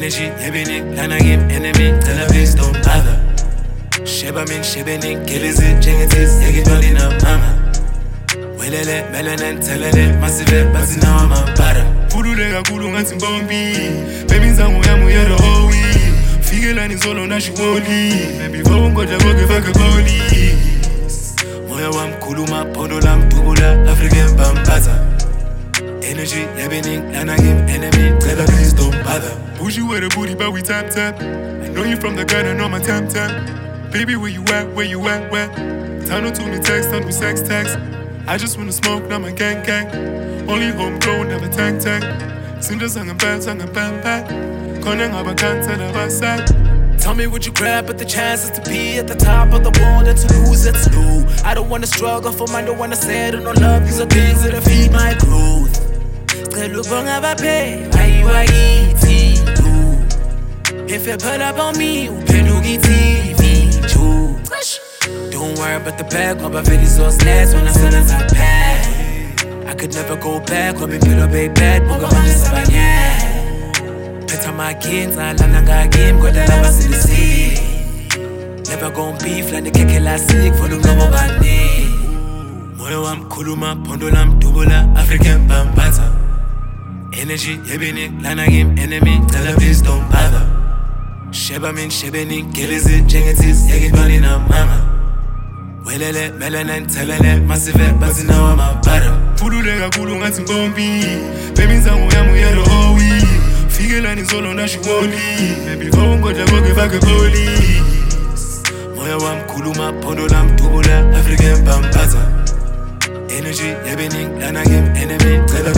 Energy, yebening, lana game, enemy, tell her please don't bother. Sheba min, shebening, killizit, jengetis, yegit malina, mama. Welele, melanin, telele, massive, bazina, wama, para. Pululega kulu ngati mbombi Baby nzangu yamu yero howi Figela ni zolo na shughuli Baby vawo ngoja goge vaka boli Moya wa mkuluma, pondo la mtubula, African bambaza. Energy, yebening, lana game, enemy, tell her please don't bother. Bougie with a booty but we tap tap I know you from the gun, I know my tap tap Baby where you at, where? Tano to me text, tano sex text I just wanna smoke, now my gang Only homegrown, never tank Sinda sangam bad Kona ngaba kanta na basad Tell me would you grab at the chances to be at the top of the world and to lose it's new. I don't wanna struggle for mine, don't wanna settle no love. These are things that feed my growth. If you pull up on me, don't worry about the back, I'm about so last when I said as I pass. I could never go back, when me pillow bay bad, moga manjisa Peta my kids, I langa game, go down over in the sea. Never gon' beef like the keke last week for the number one day. Moyo wa mkuluma, pondo la mtubula, African bambaza. Energy, yebening, lana game, enemy, tell her please don't bother. Sheba min, shebening, killizit, jengetis, yegit malina, mama. Welele, melanin, telele, massive, bazina wama, para. Pululega kulu ngati mbombi Baby nzangu yamu yero howi Figela ni zolo na shughuli Baby vawo ngoja goge vaka boli Moya wa mkuluma, pondo la mtubula, African bambaza. Energy, yebening, lana game, enemy, tell her